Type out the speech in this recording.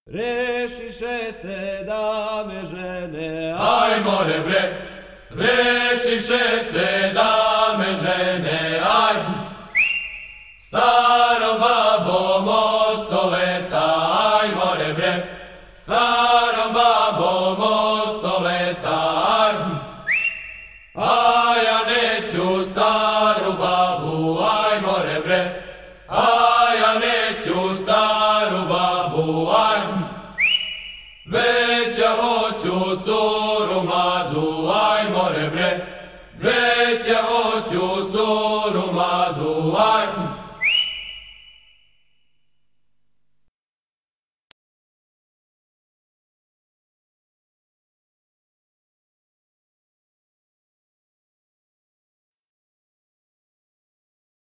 Rešiše se da me žene, aj more bre, rešiše se da me žene.